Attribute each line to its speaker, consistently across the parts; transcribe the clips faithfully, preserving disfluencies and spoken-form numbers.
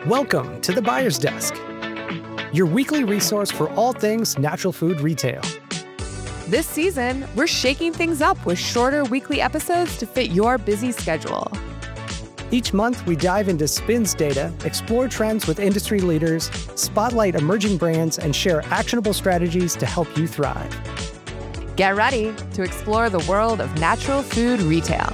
Speaker 1: Welcome to the Buyer's Desk, your weekly resource for all things natural food retail.
Speaker 2: This season, we're shaking things up with shorter weekly episodes to fit your busy schedule.
Speaker 1: Each month, we dive into SPINS data, explore trends with industry leaders, spotlight emerging brands, and share actionable strategies to help you thrive.
Speaker 2: Get ready to explore the world of natural food retail.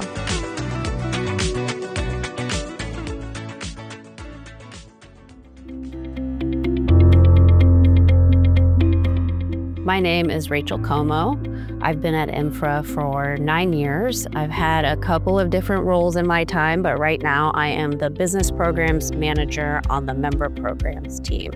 Speaker 3: My name is Rachel Como. I've been at Infra for nine years. I've had a couple of different roles in my time, but right now I am the Business Programs Manager on the Member Programs team.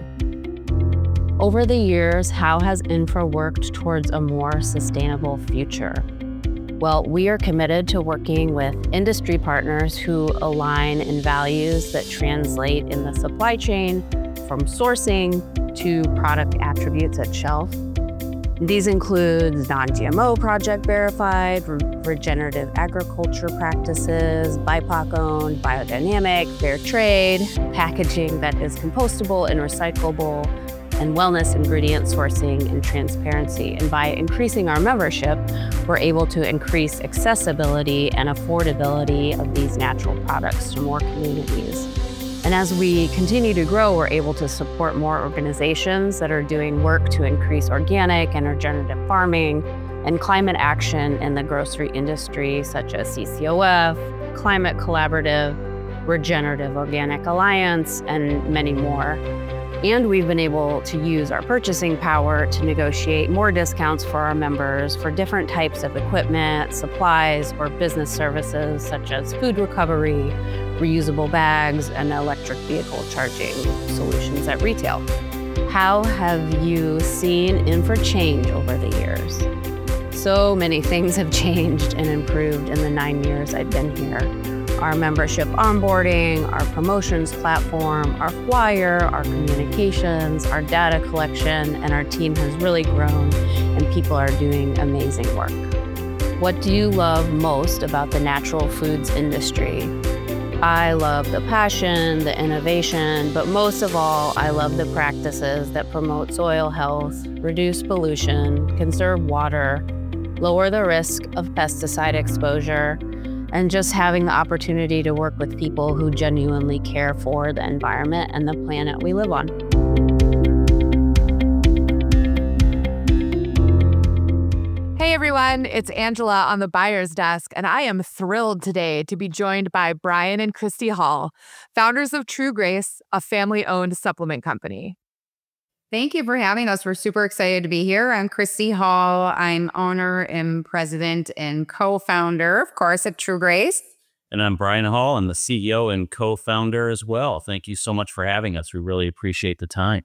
Speaker 3: Over the years, how has Infra worked towards a more sustainable future? Well, we are committed to working with industry partners who align in values that translate in the supply chain, from sourcing to product attributes at shelf. These include non-G M O project verified, re- regenerative agriculture practices, B I P O C-owned, biodynamic, fair trade, packaging that is compostable and recyclable, and wellness ingredient sourcing and transparency. And by increasing our membership, we're able to increase accessibility and affordability of these natural products to more communities. And as we continue to grow, we're able to support more organizations that are doing work to increase organic and regenerative farming and climate action in the grocery industry, such as C C O F, Climate Collaborative, Regenerative Organic Alliance, and many more. And we've been able to use our purchasing power to negotiate more discounts for our members for different types of equipment, supplies, or business services, such as food recovery, reusable bags, and electric vehicle charging solutions at retail. How have you seen Infra change over the years? So many things have changed and improved in the nine years I've been here. Our membership onboarding, our promotions platform, our flyer, our communications, our data collection, and our team has really grown, and people are doing amazing work. What do you love most about the natural foods industry? I love the passion, the innovation, but most of all, I love the practices that promote soil health, reduce pollution, conserve water, lower the risk of pesticide exposure, and just having the opportunity to work with people who genuinely care for the environment and the planet we live on.
Speaker 2: Hey everyone, it's Angela on the Buyer's Desk, and I am thrilled today to be joined by Brian and Christy Hall, founders of True Grace, a family-owned supplement company.
Speaker 4: Thank you for having us. We're super excited to be here. I'm Christy Hall. I'm owner and president and co-founder, of course, at True Grace.
Speaker 5: And I'm Brian Hall. I'm the C E O and co-founder as well. Thank you so much for having us. We really appreciate the time.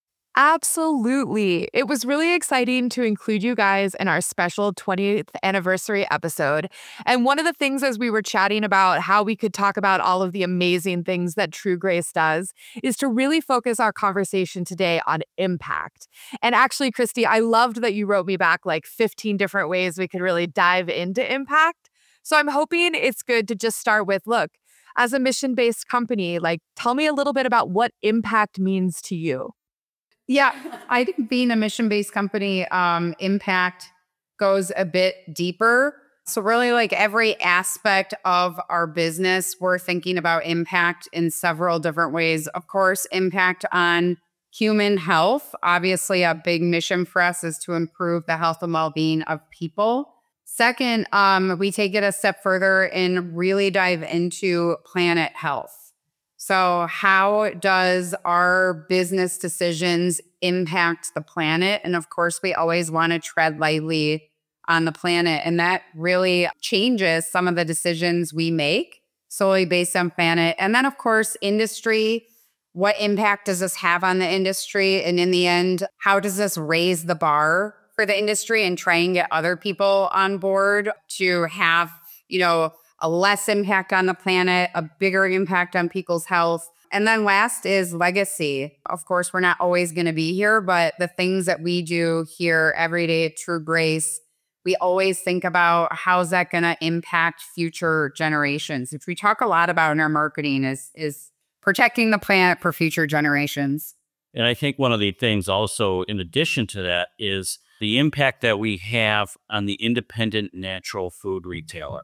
Speaker 2: Absolutely. It was really exciting to include you guys in our special twentieth anniversary episode. And one of the things as we were chatting about how we could talk about all of the amazing things that True Grace does is to really focus our conversation today on impact. And actually, Christy, I loved that you wrote me back like fifteen different ways we could really dive into impact. So I'm hoping it's good to just start with, look, as a mission-based company, like tell me a little bit about what impact means to you.
Speaker 4: Yeah, I think being a mission-based company, um, impact goes a bit deeper. So really like every aspect of our business, we're thinking about impact in several different ways. Of course, impact on human health. Obviously, a big mission for us is to improve the health and well-being of people. Second, um, we take it a step further and really dive into planet health. So how does our business decisions impact the planet? And of course, we always want to tread lightly on the planet. And that really changes some of the decisions we make solely based on planet. And then, of course, industry. What impact does this have on the industry? And in the end, how does this raise the bar for the industry and try and get other people on board to have, you know, a less impact on the planet, a bigger impact on people's health. And then last is legacy. Of course, we're not always going to be here, but the things that we do here every day at True Grace, we always think about how's that going to impact future generations. Which we talk a lot about in our marketing is, is protecting the planet for future generations.
Speaker 5: And I think one of the things also, in addition to that, is the impact that we have on the independent natural food retailer.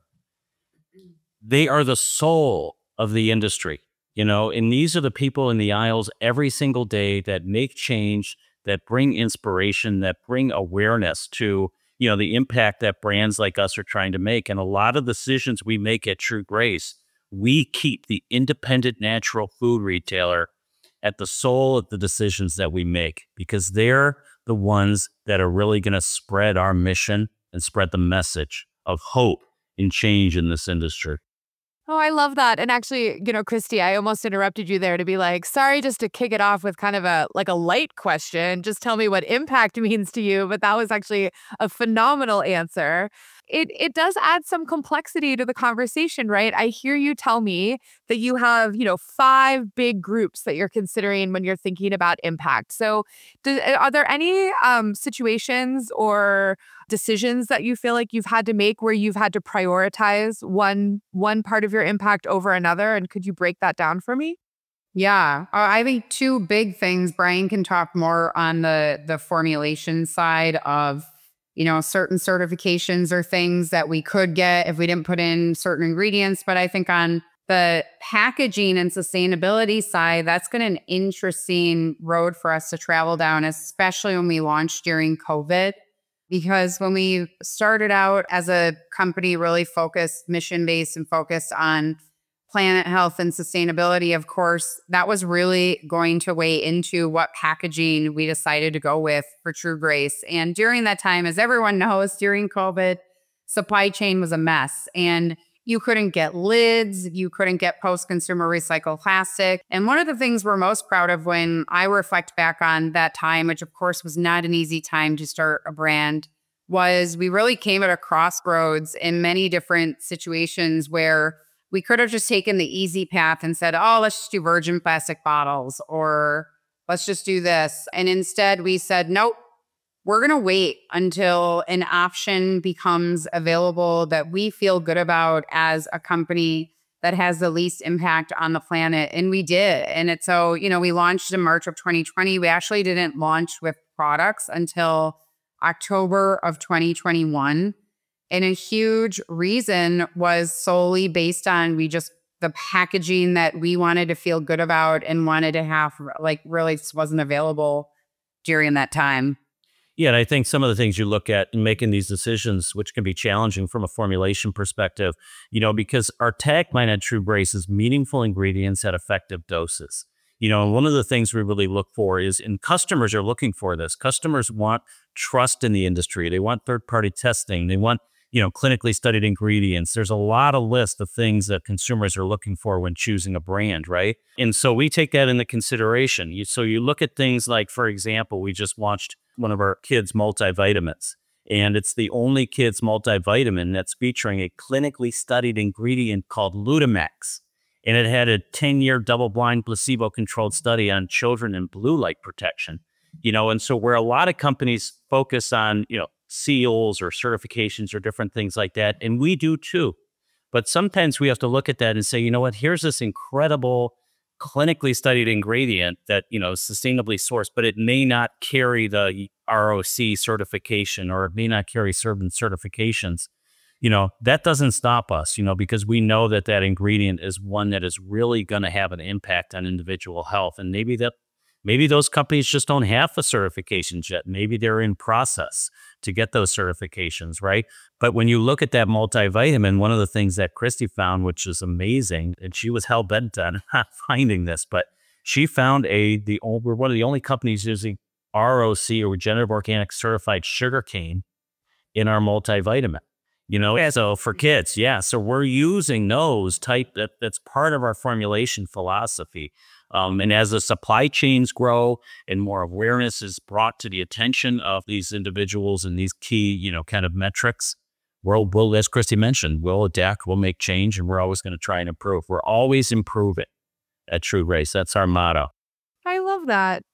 Speaker 5: They are the soul of the industry, you know, and these are the people in the aisles every single day that make change, that bring inspiration, that bring awareness to, you know, the impact that brands like us are trying to make. And a lot of decisions we make at True Grace, we keep the independent natural food retailer at the soul of the decisions that we make, because they're the ones that are really going to spread our mission and spread the message of hope and change in this industry.
Speaker 2: Oh, I love that. And actually, you know, Christy, I almost interrupted you there to be like, sorry, just to kick it off with kind of a like a light question. Just tell me what impact means to you. But that was actually a phenomenal answer. It it does add some complexity to the conversation, right? I hear you tell me that you have, you know, five big groups that you're considering when you're thinking about impact. So do, are there any um, situations or decisions that you feel like you've had to make where you've had to prioritize one one part of your impact over another? And could you break that down for me?
Speaker 4: Yeah, uh, I think two big things. Brian can talk more on the the formulation side of, you know, certain certifications or things that we could get if we didn't put in certain ingredients. But I think on the packaging and sustainability side, that's been an interesting road for us to travel down, especially when we launched during COVID. Because when we started out as a company really focused, mission-based and focused on planet health and sustainability, of course, that was really going to weigh into what packaging we decided to go with for True Grace. And during that time, as everyone knows, during COVID, supply chain was a mess. And you couldn't get lids, you couldn't get post-consumer recycled plastic. And one of the things we're most proud of when I reflect back on that time, which of course was not an easy time to start a brand, was we really came at a crossroads in many different situations where we could have just taken the easy path and said, oh, let's just do virgin plastic bottles, or let's just do this. And instead we said, nope, we're going to wait until an option becomes available that we feel good about as a company that has the least impact on the planet. And we did. And it's so, you know, we launched in March of twenty twenty. We actually didn't launch with products until October of twenty twenty-one. And a huge reason was solely based on we just the packaging that we wanted to feel good about and wanted to have, like, really wasn't available during that time.
Speaker 5: Yeah, and I think some of the things you look at in making these decisions, which can be challenging from a formulation perspective, you know, because our tagline at True Grace is meaningful ingredients at effective doses. You know, and one of the things we really look for is, and customers are looking for this, customers want trust in the industry. They want third-party testing. They want, you know, clinically studied ingredients. There's a lot of list of things that consumers are looking for when choosing a brand, right? And so we take that into consideration. You, so you look at things like, for example, we just launched one of our kids' multivitamins, and it's the only kids' multivitamin that's featuring a clinically studied ingredient called Lutamax. And it had a ten-year double-blind placebo-controlled study on children and blue light protection. You know, and so where a lot of companies focus on, you know, seals or certifications or different things like that, and we do too. But sometimes we have to look at that and say, you know what, here's this incredible clinically studied ingredient that, you know, is sustainably sourced, but it may not carry the R O C certification, or it may not carry certain certifications. You know, that doesn't stop us, you know, because we know that that ingredient is one that is really going to have an impact on individual health. And maybe that Maybe those companies just don't have the certifications yet. Maybe they're in process to get those certifications, right? But when you look at that multivitamin, one of the things that Christy found, which is amazing, and she was hell-bent on not finding this, but she found a, the we're one of the only companies using R O C, or regenerative organic certified sugarcane, in our multivitamin. You know, so for kids, yeah. So we're using those type, that, that's part of our formulation philosophy. Um, and as the supply chains grow and more awareness is brought to the attention of these individuals and these key, you know, kind of metrics, we'll, we'll, as Christy mentioned, we'll adapt, we'll make change, and we're always going to try and improve. We're always improving at True Grace. That's our motto.
Speaker 2: I love that.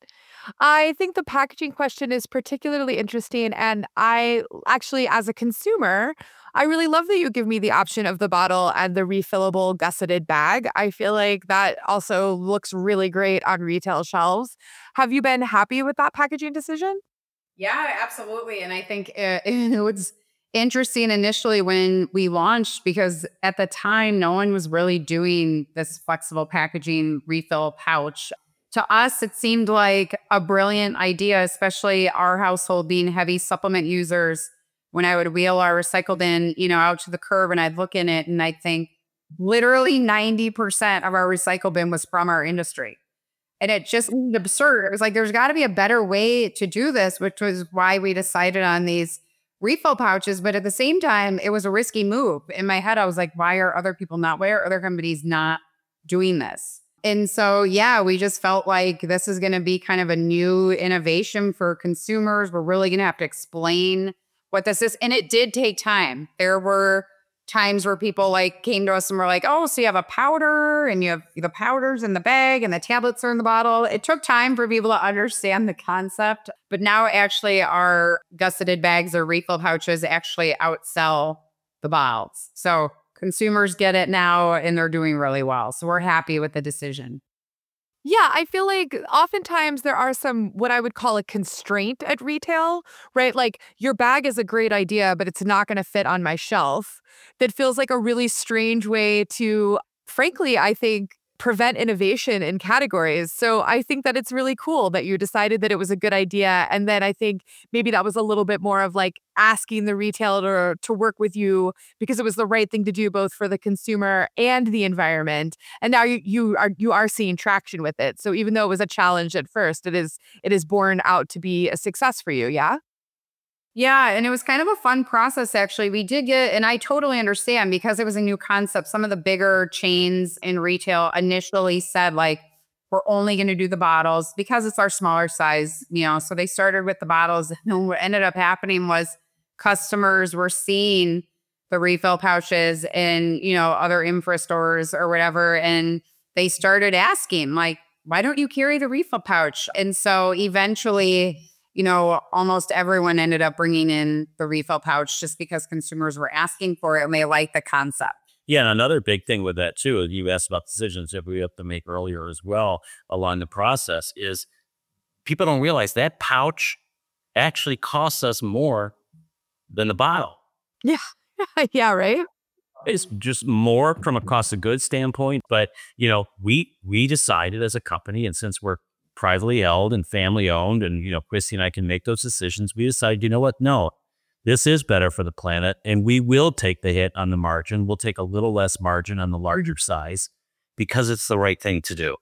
Speaker 2: I think the packaging question is particularly interesting. And I actually, as a consumer, I really love that you give me the option of the bottle and the refillable gusseted bag. I feel like that also looks really great on retail shelves. Have you been happy with that packaging decision?
Speaker 4: Yeah, absolutely. And I think uh, it was interesting initially when we launched because at the time, no one was really doing this flexible packaging refill pouch. To us, it seemed like a brilliant idea, especially our household being heavy supplement users. When I would wheel our recycled in, you know, out to the curb and I'd look in it and I'd think literally ninety percent of our recycle bin was from our industry. And it just seemed absurd. It was like, there's got to be a better way to do this, which was why we decided on these refill pouches. But at the same time, it was a risky move. In my head, I was like, why are other people not, why are other companies not doing this? And so, yeah, we just felt like this is going to be kind of a new innovation for consumers. We're really going to have to explain what this is. And it did take time. There were times where people like came to us and were like, oh, so you have a powder and you have the powders in the bag and the tablets are in the bottle. It took time for people to understand the concept. But now actually our gusseted bags or refill pouches actually outsell the bottles. So consumers get it now and they're doing really well. So we're happy with the decision.
Speaker 2: Yeah, I feel like oftentimes there are some what I would call a constraint at retail, right? Like your bag is a great idea, but it's not going to fit on my shelf. That feels like a really strange way to, frankly, I think, prevent innovation in categories. So I think that it's really cool that you decided that it was a good idea. And then I think maybe that was a little bit more of like asking the retailer to work with you because it was the right thing to do both for the consumer and the environment. And now you you are you are seeing traction with it. So even though it was a challenge at first, it is it is borne out to be a success for you. Yeah.
Speaker 4: Yeah, and it was kind of a fun process, actually. We did get, and I totally understand because it was a new concept. Some of the bigger chains in retail initially said, like, we're only going to do the bottles because it's our smaller size, you know. So they started with the bottles. And what ended up happening was customers were seeing the refill pouches in, you know, other infra stores or whatever. And they started asking, like, why don't you carry the refill pouch? And so eventually, you know, almost everyone ended up bringing in the refill pouch just because consumers were asking for it and they liked the concept.
Speaker 5: Yeah, and another big thing with that too, you asked about decisions that we have to make earlier as well along the process, is people don't realize that pouch actually costs us more than the bottle.
Speaker 2: Yeah. Yeah, right.
Speaker 5: It's just more from a cost of goods standpoint. But, you know, we we decided as a company, and since we're privately held and family owned, and, you know, Christy and I can make those decisions, we decided, you know what, no, this is better for the planet, and we will take the hit on the margin. We'll take a little less margin on the larger size because it's the right thing to do.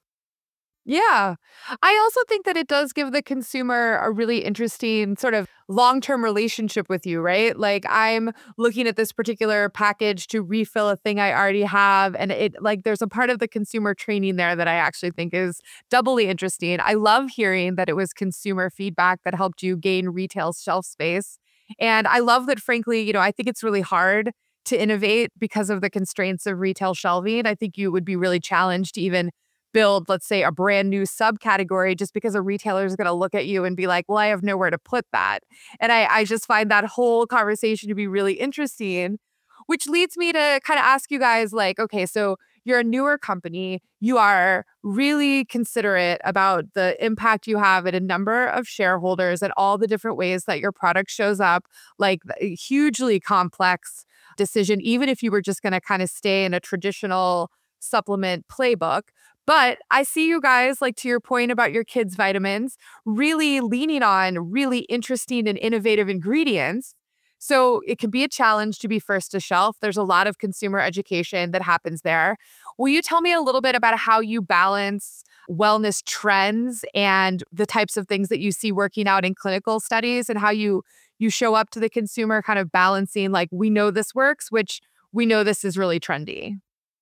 Speaker 2: Yeah. I also think that it does give the consumer a really interesting sort of long-term relationship with you, right? Like I'm looking at this particular package to refill a thing I already have. And it like there's a part of the consumer training there that I actually think is doubly interesting. I love hearing that it was consumer feedback that helped you gain retail shelf space. And I love that, frankly, you know, I think it's really hard to innovate because of the constraints of retail shelving. I think you would be really challenged to even build, let's say, a brand new subcategory just because a retailer is going to look at you and be like, well, I have nowhere to put that. And I, I just find that whole conversation to be really interesting, which leads me to kind of ask you guys like, okay, so you're a newer company. You are really considerate about the impact you have at a number of shareholders and all the different ways that your product shows up, like a hugely complex decision, even if you were just going to kind of stay in a traditional supplement playbook. But I see you guys, like to your point about your kids' vitamins, really leaning on really interesting and innovative ingredients. So it can be a challenge to be first to shelf. There's a lot of consumer education that happens there. Will you tell me a little bit about how you balance wellness trends and the types of things that you see working out in clinical studies and how you you show up to the consumer kind of balancing like, we know this works, which we know this is really trendy?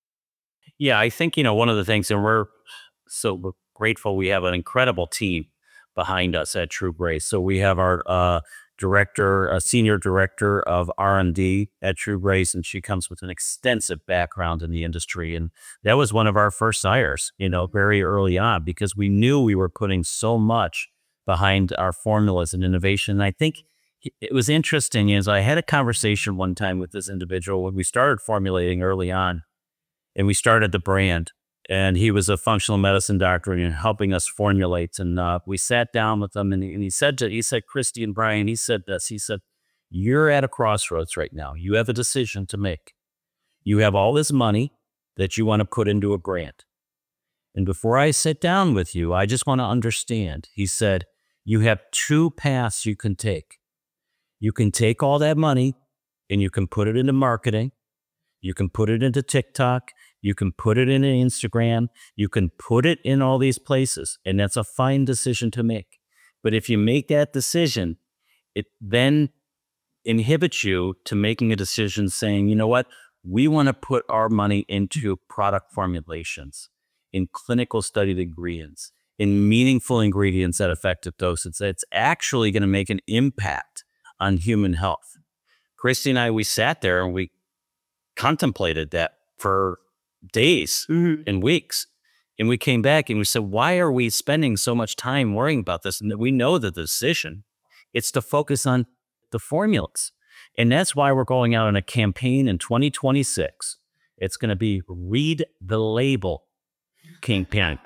Speaker 5: Yeah, I think, you know, one of the things, and we're so grateful, we have an incredible team behind us at True Grace. So we have our uh, director, a senior director of R and D at True Grace, and she comes with an extensive background in the industry. And that was one of our first hires, you know, very early on, because we knew we were putting so much behind our formulas and innovation. And I think it was interesting is I had a conversation one time with this individual when we started formulating early on, and we started the brand. And he was a functional medicine doctor and helping us formulate. And uh, we sat down with him, and he, and he said to, he said, Christy and Brian, he said this. He said, "You're at a crossroads right now. You have a decision to make. You have all this money that you want to put into a brand. And before I sit down with you, I just want to understand." He said, "You have two paths you can take. You can take all that money and you can put it into marketing. You can put it into TikTok. You can put it into Instagram. You can put it in all these places. And that's a fine decision to make. But if you make that decision, it then inhibits you to making a decision saying, you know what, we want to put our money into product formulations, in clinical studied ingredients, in meaningful ingredients at effective doses. It's actually going to make an impact on human health." Christy and I, we sat there and we contemplated that for days mm-hmm. and weeks. And we came back and we said, why are we spending so much time worrying about this? And we know the decision. It's to focus on the formulas. And that's why we're going out on a campaign in twenty twenty-six. It's going to be Read the Label campaign.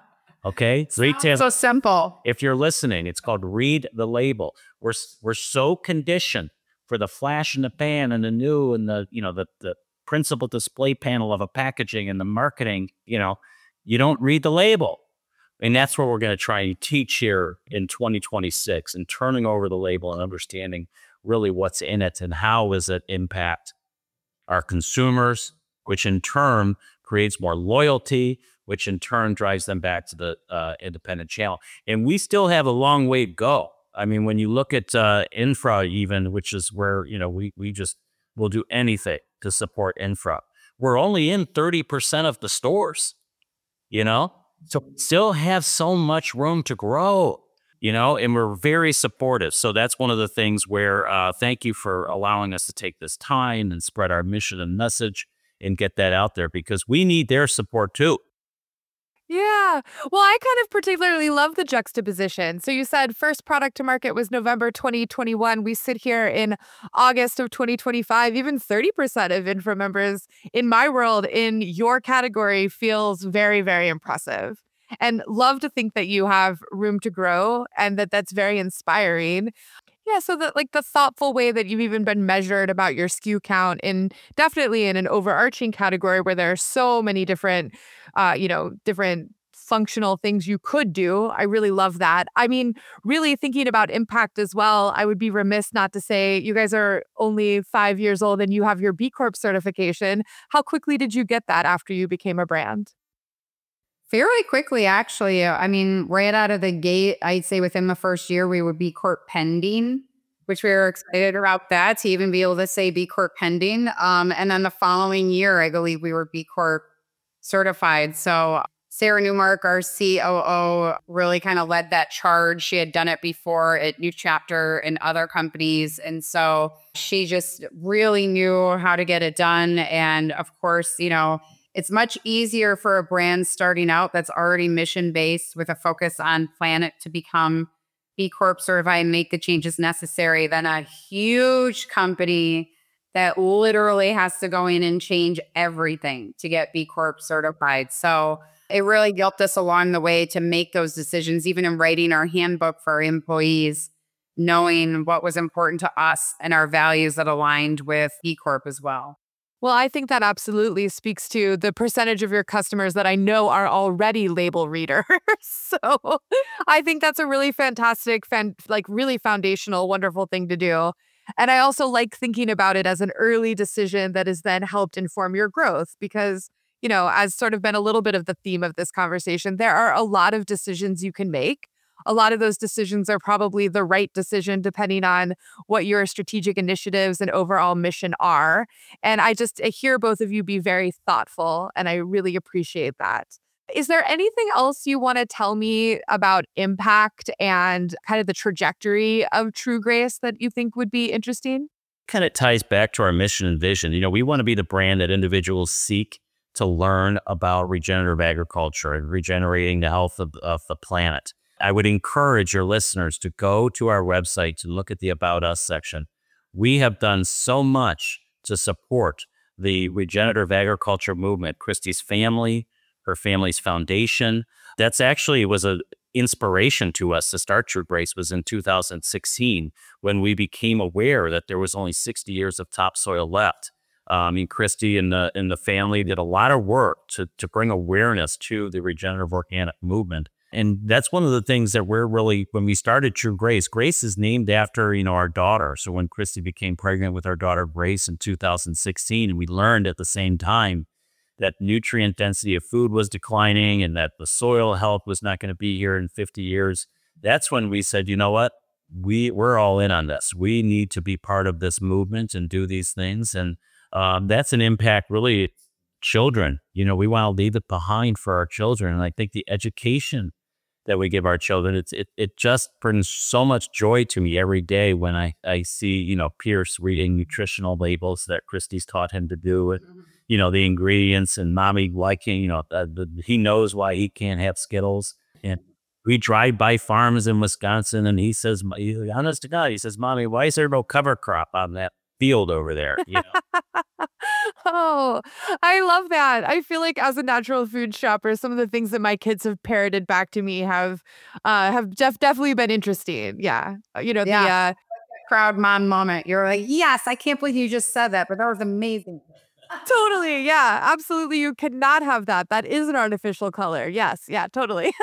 Speaker 5: Okay?
Speaker 4: Retail. So simple.
Speaker 5: If you're listening, it's called Read the Label. We're we're so conditioned for the flash and the pan and the new and the, you know, the, the principal display panel of a packaging and the marketing, you know, you don't read the label. And that's what we're going to try and teach here in twenty twenty-six, and turning over the label and understanding really what's in it and how does it impact our consumers, which in turn creates more loyalty, which in turn drives them back to the uh, independent channel. And we still have a long way to go. I mean, when you look at uh, infra even, which is where, you know, we, we just will do anything to support infra. We're only in thirty percent of the stores, you know, so still have so much room to grow, you know, and we're very supportive. So that's one of the things where uh, thank you for allowing us to take this time and spread our mission and message and get that out there, because we need their support too.
Speaker 2: Yeah. Well, I kind of particularly love the juxtaposition. So you said first product to market was November twenty twenty-one. We sit here in August of twenty twenty-five. Even thirty percent of Infra members in my world in your category feels very, very impressive. And love to think that you have room to grow and that that's very inspiring. Yeah, so that like the thoughtful way that you've even been measured about your S K U count, in definitely in an overarching category where there are so many different, uh, you know, different functional things you could do. I really love that. I mean, really thinking about impact as well, I would be remiss not to say you guys are only five years old and you have your B Corp certification. How quickly did you get that after you became a brand?
Speaker 4: Fairly quickly, actually. I mean, right out of the gate, I'd say within the first year, we were B Corp pending, which we were excited about that, to even be able to say B Corp pending. Um, and then the following year, I believe we were B Corp certified. So Sarah Newmark, our C O O, really kind of led that charge. She had done it before at New Chapter and other companies. And so she just really knew how to get it done. And of course, you know, it's much easier for a brand starting out that's already mission-based with a focus on planet to become B Corp certified and make the changes necessary than a huge company that literally has to go in and change everything to get B Corp certified. So it really helped us along the way to make those decisions, even in writing our handbook for our employees, knowing what was important to us and our values that aligned with B Corp as well.
Speaker 2: Well, I think that absolutely speaks to the percentage of your customers that I know are already label readers. So I think that's a really fantastic, fan, like really foundational, wonderful thing to do. And I also like thinking about it as an early decision that has then helped inform your growth because, you know, as sort of been a little bit of the theme of this conversation, there are a lot of decisions you can make. A lot of those decisions are probably the right decision depending on what your strategic initiatives and overall mission are. And I just I hear both of you be very thoughtful, and I really appreciate that. Is there anything else you want to tell me about impact and kind of the trajectory of True Grace that you think would be interesting?
Speaker 5: Kind of ties back to our mission and vision. You know, we want to be the brand that individuals seek to learn about regenerative agriculture and regenerating the health of, of the planet. I would encourage your listeners to go to our website to look at the About Us section. We have done so much to support the regenerative agriculture movement. Christy's family, her family's foundation. That's actually was an inspiration to us to start True Grace was in two thousand sixteen when we became aware that there was only sixty years of topsoil left. Um, I mean, Christy and the, and the family did a lot of work to, to bring awareness to the regenerative organic movement. And that's one of the things that we're really, when we started True Grace, Grace is named after, you know, our daughter. So when Christy became pregnant with our daughter Grace in two thousand sixteen, and we learned at the same time that nutrient density of food was declining and that the soil health was not going to be here in fifty years. That's when we said, you know what, we, we're all in on this. We need to be part of this movement and do these things. And um, that's an impact really children. You know, we want to leave it behind for our children. And I think the education that we give our children, it's, it, it just brings so much joy to me every day when I, I see, you know, Pierce reading nutritional labels that Christy's taught him to do it. Mm-hmm. You know, the ingredients and mommy liking, you know, uh, the, he knows why he can't have Skittles. And we drive by farms in Wisconsin and he says, honest to God, he says, Mommy, why is there no cover crop on that field over there? You know?
Speaker 2: Oh, I love that. I feel like as a natural food shopper, some of the things that my kids have parroted back to me have uh, have def- definitely been interesting. Yeah. You know,
Speaker 4: yeah.
Speaker 2: the uh,
Speaker 4: proud mom moment. You're like, yes, I can't believe you just said that, but that was amazing.
Speaker 2: Totally. Yeah, absolutely. You cannot have that. That is an artificial color. Yes. Yeah, totally.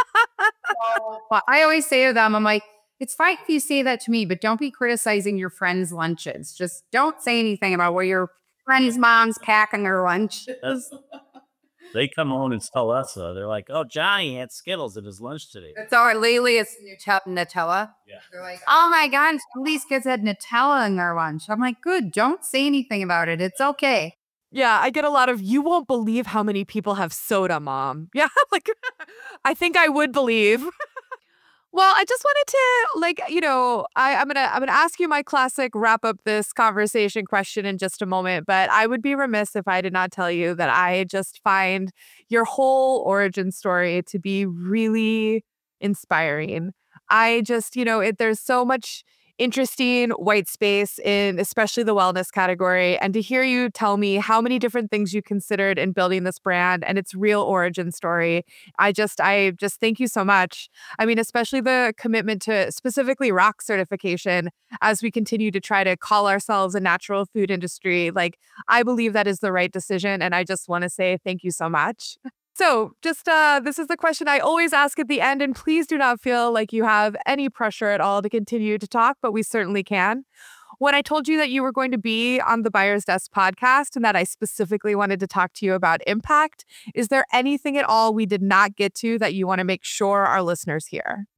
Speaker 4: So, well, I always say to them, I'm like, it's fine if you say that to me, but don't be criticizing your friends' lunches. Just don't say anything about where your friends' mom's packing their lunch.
Speaker 5: That's, they come home and tell us, uh, they're like, oh, Johnny had Skittles at his lunch today.
Speaker 4: So lately it's Nutella.
Speaker 5: Yeah.
Speaker 4: They're like, oh my God, some of these kids had Nutella in their lunch. I'm like, good, don't say anything about it. It's okay.
Speaker 2: Yeah, I get a lot of, you won't believe how many people have soda, Mom. Yeah, like, I think I would believe. Well, I just wanted to, like, you know, I, I'm gonna I'm gonna ask you my classic wrap up this conversation question in just a moment, but I would be remiss if I did not tell you that I just find your whole origin story to be really inspiring. I just, you know, it, there's so much interesting white space in especially the wellness category, and to hear you tell me how many different things you considered in building this brand and its real origin story, I just I just thank you so much. I mean, especially the commitment to specifically R O C certification as we continue to try to call ourselves a natural food industry. Like, I believe that is the right decision, and I just want to say thank you so much. So just uh, this is the question I always ask at the end, and please do not feel like you have any pressure at all to continue to talk, but we certainly can. When I told you that you were going to be on the Buyer's Desk podcast and that I specifically wanted to talk to you about impact, is there anything at all we did not get to that you want to make sure our listeners hear?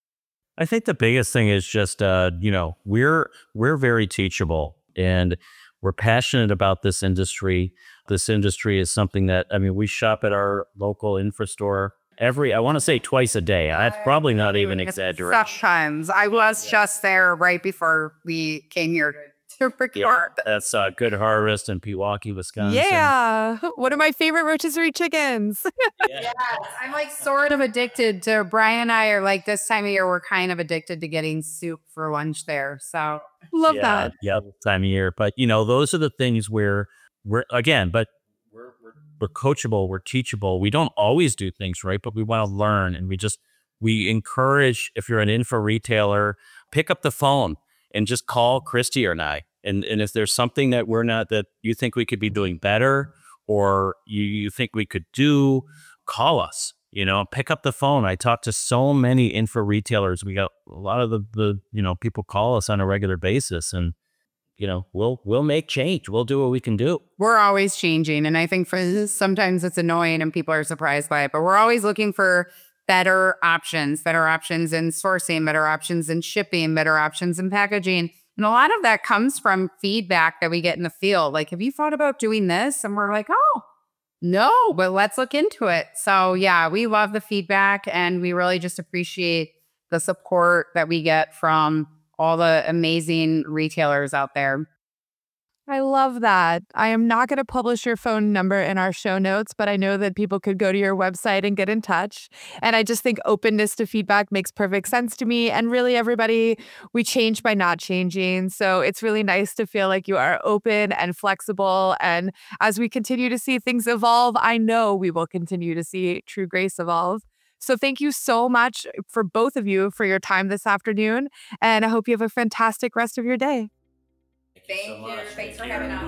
Speaker 5: I think the biggest thing is just, uh, you know, we're we're very teachable and we're passionate about this industry. This industry is something that, I mean, we shop at our local infra store every, I want to say twice a day. That's probably not even exaggerating.
Speaker 4: Sometimes. I was yeah. just there right before we came here to record.
Speaker 5: Yeah, that's uh, Good Harvest in Pewaukee, Wisconsin.
Speaker 2: Yeah. One of my favorite rotisserie chickens.
Speaker 4: Yeah. Yes. I'm like sort of addicted to, Brian and I are like this time of year, we're kind of addicted to getting soup for lunch there. So
Speaker 2: love
Speaker 5: yeah,
Speaker 2: that.
Speaker 5: Yeah, time of year. But, you know, those are the things where we're, again, but we're, we're, we're coachable, we're teachable. We don't always do things right, but we want to learn. And we just, we encourage, if you're an info retailer, pick up the phone and just call Christy or I. And and if there's something that we're not, that you think we could be doing better or you, you think we could do, call us, you know, pick up the phone. I talk to so many info retailers. We got a lot of the, the, you know, people call us on a regular basis and, you know, we'll, we'll make change. We'll do what we can do.
Speaker 4: We're always changing. And I think for sometimes it's annoying and people are surprised by it, but we're always looking for better options, better options in sourcing, better options in shipping, better options in packaging. And a lot of that comes from feedback that we get in the field. Like, have you thought about doing this? And we're like, oh, no, but let's look into it. So yeah, we love the feedback and we really just appreciate the support that we get from all the amazing retailers out there.
Speaker 2: I love that. I am not going to publish your phone number in our show notes, but I know that people could go to your website and get in touch. And I just think openness to feedback makes perfect sense to me. And really, everybody, we change by not changing. So it's really nice to feel like you are open and flexible. And as we continue to see things evolve, I know we will continue to see True Grace evolve. So thank you so much for both of you for your time this afternoon. And I hope you have a fantastic rest of your day.
Speaker 4: Thank you. So Thanks Thank for you, having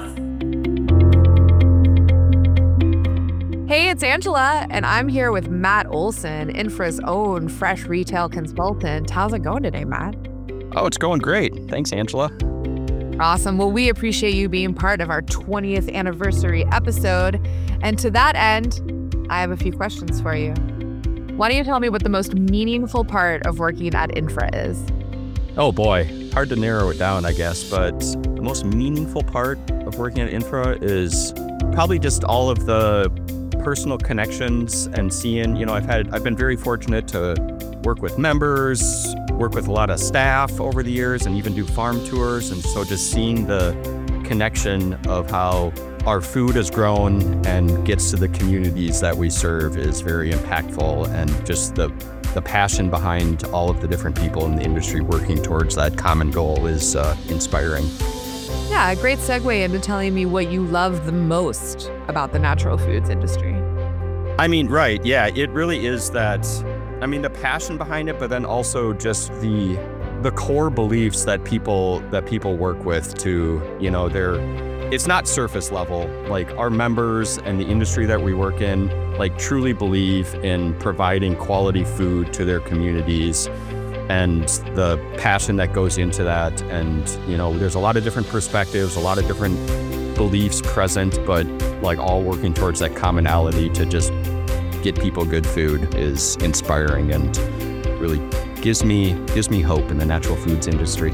Speaker 2: us. Hey, it's Angela, and I'm here with Matt Olson, Infra's own fresh retail consultant. How's it going today, Matt?
Speaker 6: Oh, it's going great. Thanks, Angela.
Speaker 2: Awesome. Well, we appreciate you being part of our twentieth anniversary episode. And to that end, I have a few questions for you. Why don't you tell me what the most meaningful part of working at Infra is?
Speaker 6: Oh boy, hard to narrow it down, I guess, but the most meaningful part of working at Infra is probably just all of the personal connections and seeing, you know, I've had, I've been very fortunate to work with members, work with a lot of staff over the years, and even do farm tours. And so just seeing the connection of how our food has grown and gets to the communities that we serve is very impactful, and just the the passion behind all of the different people in the industry working towards that common goal is uh, inspiring.
Speaker 2: Yeah, a great segue into telling me what you love the most about the natural foods industry.
Speaker 6: I mean, right, yeah, it really is that, I mean, the passion behind it, but then also just the the core beliefs that people that people work with to, you know, they're, it's not surface level. Like, our members and the industry that we work in, like, truly believe in providing quality food to their communities, and the passion that goes into that. And, you know, there's a lot of different perspectives, a lot of different beliefs present, but like all working towards that commonality to just get people good food is inspiring, and really gives me gives me hope in the natural foods industry.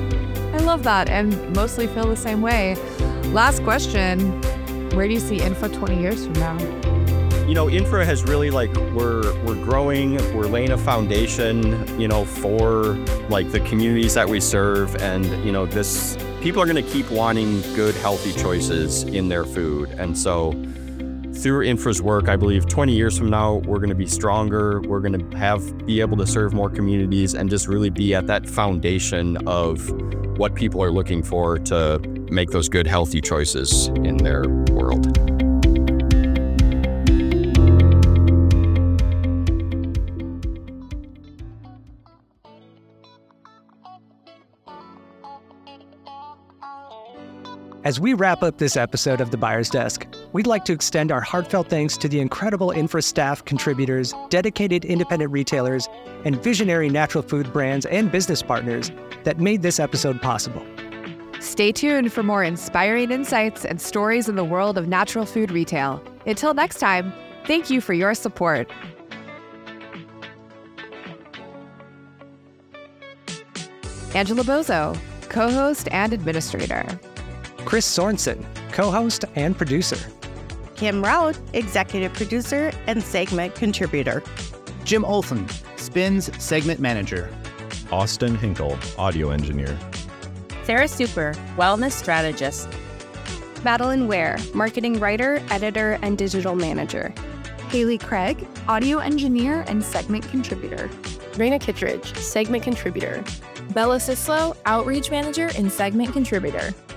Speaker 2: I love that, and mostly feel the same way. Last question, where do you see Infra twenty years from now?
Speaker 6: You know, Infra has really, like, we're we're growing, we're laying a foundation, you know, for like the communities that we serve. And, you know, this, people are going to keep wanting good, healthy choices in their food. And so through Infra's work, I believe twenty years from now, we're going to be stronger. We're going to have, be able to serve more communities and just really be at that foundation of what people are looking for to make those good, healthy choices in their world.
Speaker 1: As we wrap up this episode of The Buyer's Desk, we'd like to extend our heartfelt thanks to the incredible Infra staff, contributors, dedicated independent retailers, and visionary natural food brands and business partners that made this episode possible.
Speaker 2: Stay tuned for more inspiring insights and stories in the world of natural food retail. Until next time, thank you for your support. Angela Bozo, co-host and administrator.
Speaker 1: Chris Sorensen, co-host and producer.
Speaker 7: Kim Rout, executive producer and segment contributor.
Speaker 8: Jim Olson, Spins segment manager.
Speaker 9: Austin Hinkle, audio engineer.
Speaker 3: Sarah Super, wellness strategist.
Speaker 10: Madeline Ware, marketing writer, editor, and digital manager. Haley Craig, audio engineer and segment contributor.
Speaker 11: Raina Kittredge, segment contributor. Bella Sislo, outreach manager and segment contributor.